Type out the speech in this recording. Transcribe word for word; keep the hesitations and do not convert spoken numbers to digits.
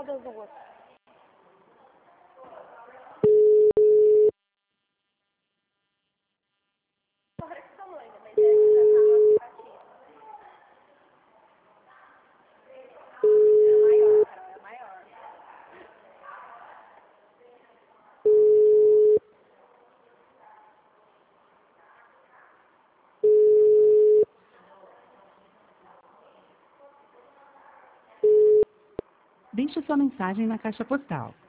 qual das duas? Fora esse tamanho, mas essa já tá no aplicativo. É maior, Carol, é maior. Deixe sua mensagem na caixa postal